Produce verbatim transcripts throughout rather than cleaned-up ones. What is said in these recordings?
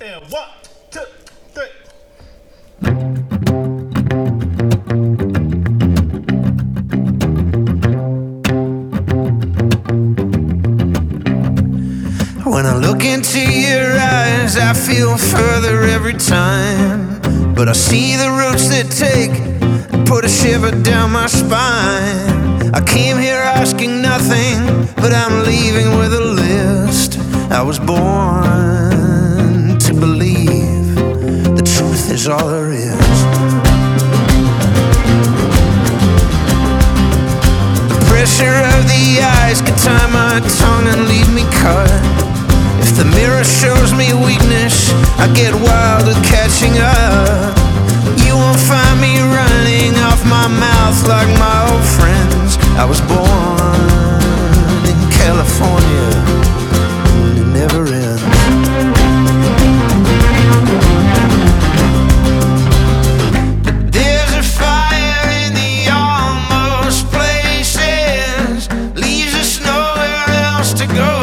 And one, two, three. When I look into your eyes, I feel further every time. But I see the roots that take and put a shiver down my spine. I came here asking nothing, but I'm leaving with a list. I was born to believe the truth is all there is. The pressure of the eyes can tie my tongue and leave me cut. If the mirror shows me weakness, I get wild at catching up. You won't find me running off my mouth like my old friends. I was born in California, and it never ends. But there's a fire in the almost places, leaves us nowhere else to go.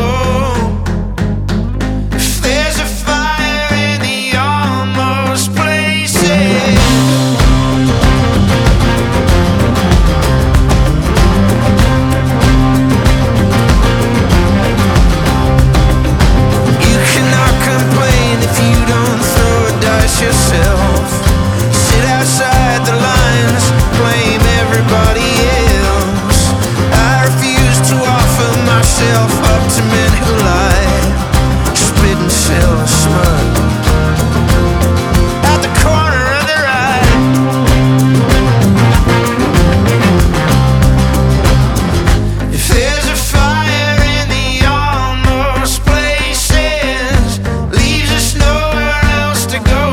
Yourself, sit outside the lines, blame everybody else. I refuse to offer myself up to men who lie, spit and sell a smut at the corner of their eye. If there's a fire in the almost places, leaves us nowhere else to go.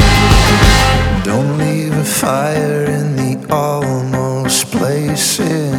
Fire in the almost places.